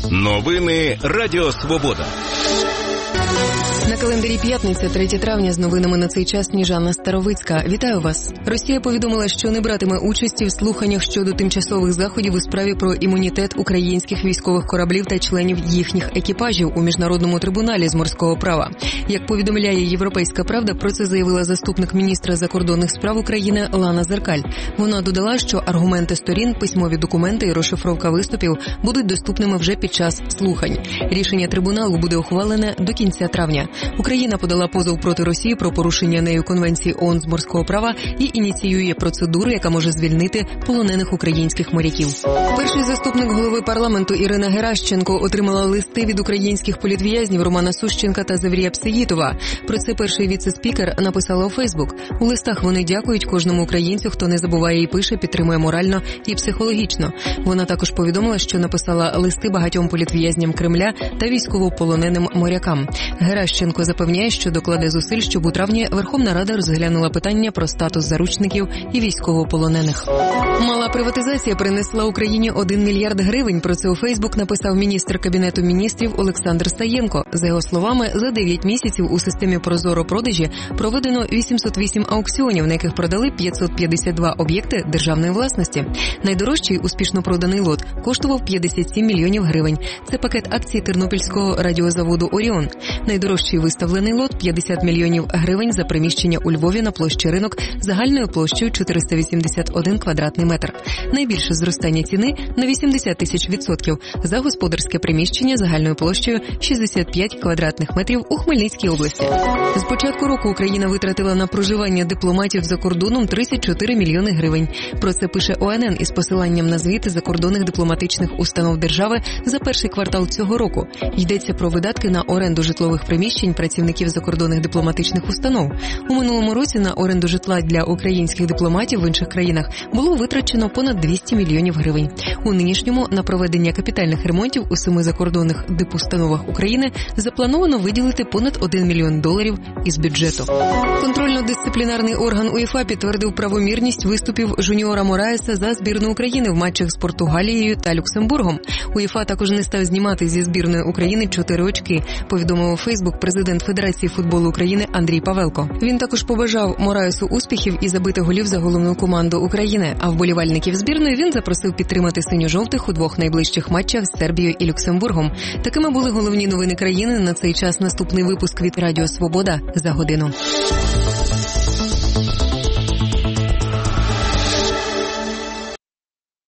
Новини Радіо Свобода. На календарі п'ятниця, 3 травня, з новинами на цей час Сніжана Старовицька. Вітаю вас. Росія повідомила, що не братиме участі в слуханнях щодо тимчасових заходів у справі про імунітет українських військових кораблів та членів їхніх екіпажів у Міжнародному трибуналі з морського права. Як повідомляє «Європейська правда», про це заявила заступник міністра закордонних справ України Лана Зеркаль. Вона додала, що аргументи сторін, письмові документи і розшифровка виступів будуть доступними вже під час слухань. Рішення трибуналу буде ухвалене до кінця травня. Україна подала позов проти Росії про порушення нею Конвенції ООН з морського права і ініціює процедуру, яка може звільнити полонених українських моряків. Перший заступник голови парламенту Ірина Геращенко отримала листи від українських політв'язнів Романа Сущенка та Заврія Псеїтова. Про це перший віце-спікер написала у Фейсбук. У листах вони дякують кожному українцю, хто не забуває і пише, підтримує морально і психологічно. Вона також повідомила, що написала листи багатьом політв'язням Кремля та військовополоненим морякам. Геращенко запевняє, що докладе зусиль, щоб у травні Верховна Рада розглянула питання про статус заручників і військовополонених. Мала приватизація принесла Україні 1 мільярд гривень. Про це у Фейсбук написав міністр Кабінету міністрів Олександр Стаєнко. За його словами, за 9 місяців у системі ProZorro-продажі проведено 808 аукціонів, на яких продали 552 об'єкти державної власності. Найдорожчий успішно проданий лот коштував 57 мільйонів гривень. Це пакет акцій Тернопільського радіозаводу «Оріон». Найдорожчий виставлений лот – 50 мільйонів гривень за приміщення у Львові на площі Ринок загальною площею 481 квадратний метр. Найбільше зростання ціни – на 80 тисяч відсотків за господарське приміщення загальною площею 65 квадратних метрів у Хмельницькій області. З початку року Україна витратила на проживання дипломатів за кордоном 34 мільйони гривень. Про це пише ОНН із посиланням на звіти закордонних дипломатичних установ держави за перший квартал цього року. Йдеться про видатки на оренду житлових приміщень працівників закордонних дипломатичних установ. У минулому році на оренду житла для українських дипломатів в інших країнах було витрачено понад 200 мільйонів гривень. У нинішньому на проведення капітальних ремонтів у 7 закордонних дипустановах України заплановано виділити понад $1 мільйон із бюджету. Контрольно-дисциплінарний орган УЄФА підтвердив правомірність виступів Жуніора Мораєса за збірну України в матчах з Португалією та Люксембургом. УЄФА також не став знімати зі збірної України 4 очки, повідомив у Фейсбук президент Федерації футболу України Андрій Павелко. Він також побажав Мораєсу успіхів і забити голів за головну команду України, а вболівальників збірної він запросив підтримати синьо-жовтих у 2 найближчих матчах з Сербією і Люксембургом. Такими були головні новини країни на цей час. Наступний випуск від Радіо Свобода за годину.